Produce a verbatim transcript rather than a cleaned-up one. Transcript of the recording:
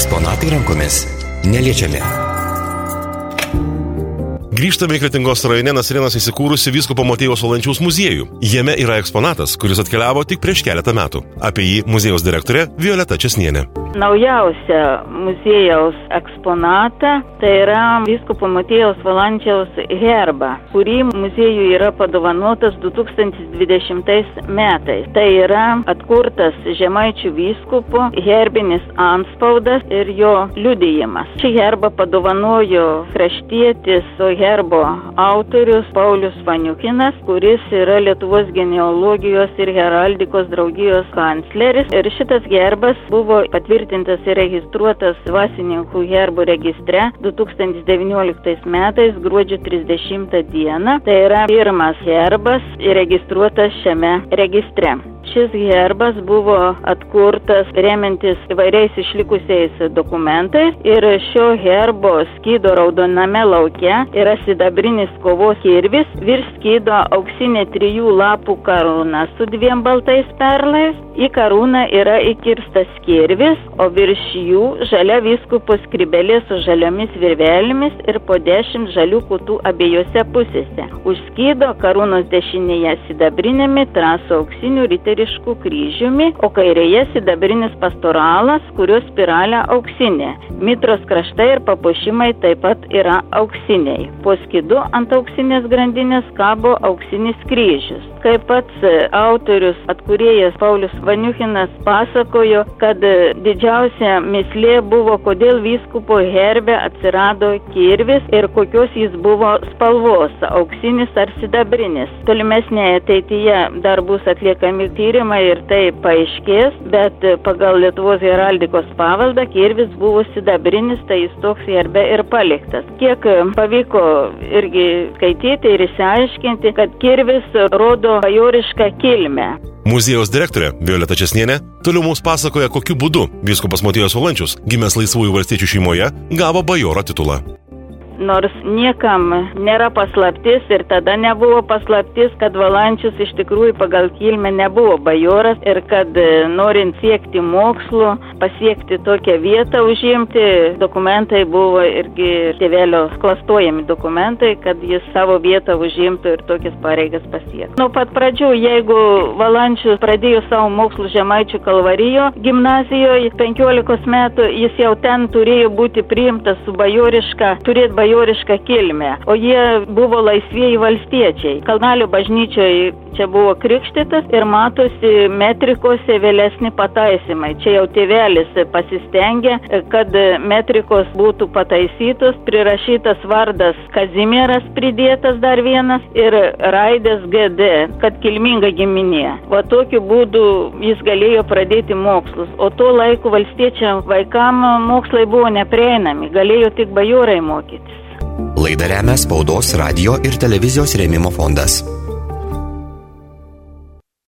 Eksponatai rankomis neliečiami. Grįžtame į Kretingos rajone Nasrėnuose įsikūrusi vyskupo Motiejaus Valančiaus muziejų. Jame yra eksponatas, kuris atkeliavo tik prieš keletą metų. Apie jį muziejaus direktorė Violeta Česnienė. Naujausia muziejaus eksponata tai yra vyskupo Motiejaus Valančiaus herbą, kurį muziejui yra padovanotas du tūkstančiai dvidešimtais metais. Tai yra atkurtas Žemaičių vyskupo herbinis antspaudas ir jo liudijimas. Šį herbą padovanojo kraštietis herbo autorius Paulius Vaniukinas, kuris yra Lietuvos genealogijos ir heraldikos draugijos kancleris. Ir šitas herbas buvo patvirtintas ir registruotas dvasininkų herbų registre du tūkstančiai devynioliktais metais gruodžio trisdešimtą dieną. Tai yra pirmas herbas registruotas šiame registre. Šis herbas buvo atkurtas remiantis įvairiais išlikusiais dokumentais ir šio herbo skydo raudoname lauke yra sidabrinis kovos kirvis, virš skydo auksinė trijų lapų karūna su dviem baltais perlais, į karūną yra įkirstas kirvis, o virš jų žalia vyskupo skrybelė su žaliomis virvelėmis ir po dešimt žalių kutų abiejose pusėse. Už skydo karūnos dešinėje sidabrinėmi traso auksinių riteriškų kryžiumi, o kairėje sidabrinis pastoralas, kurio spiralė auksinė. Mitros kraštai ir papuošimai taip pat yra auksiniai. Po skydu ant auksinės grandinės kabo auksinis kryžius. Kaip pats autorius atkūrėjas Paulius Vaniukinas pasakojo, kad didžiausia mislė buvo, kodėl vyskupo herbe atsirado kirvis ir kokios jis buvo spalvos, auksinis ar sidabrinis. Tolimesnėje ateityje dar bus atliekami tyrimai ir tai paaiškės, bet pagal Lietuvos heraldikos paveldą kirvis buvo sidabrinis, tai jis toks herbe ir paliktas. Kiek pavyko irgi skaityti ir išsiaiškinti, kad kirvis rodo bajorišką kilmę. Muziejaus direktorė Violeta Česnienė toliau mums pasakoja, kokiu būdu vyskupas Motiejaus Valančius, gimęs laisvųjų valstiečių šeimoje, gavo bajoro titulą. Nors niekam nėra paslaptis ir tada nebuvo paslaptis, kad Valančius iš tikrųjų pagal kilmę nebuvo bajoras ir kad norint siekti mokslo, pasiekti tokią vietą užimti, dokumentai buvo irgi tėvelio klastojami dokumentai, kad jis savo vietą užimtų ir tokias pareigas pasiektų. Nuo pat pradžių, jeigu Valančius pradėjo savo mokslų Žemaičių Kalvarijo gimnazijoje, penkiolikos metų jis jau ten turėjo būti priimtas su bajoriška, turėti bajorišką bajorišką kilmę, o jie buvo laisvieji valstiečiai. Kalnalio bažnyčioje čia buvo krikštytas ir matosi metrikose vėlesni pataisimai. Čia jau tėvelis pasistengė, kad metrikos būtų pataisytos, prirašytas vardas Kazimieras pridėtas dar vienas ir raidės G D, kad kilminga giminė. Va tokiu būdu jis galėjo pradėti mokslus, o tuo laiku valstiečiam vaikam mokslai buvo neprieinami, galėjo tik bajorai mokytis. Laidą remia Spaudos, radio ir televizijos rėmimo fondas.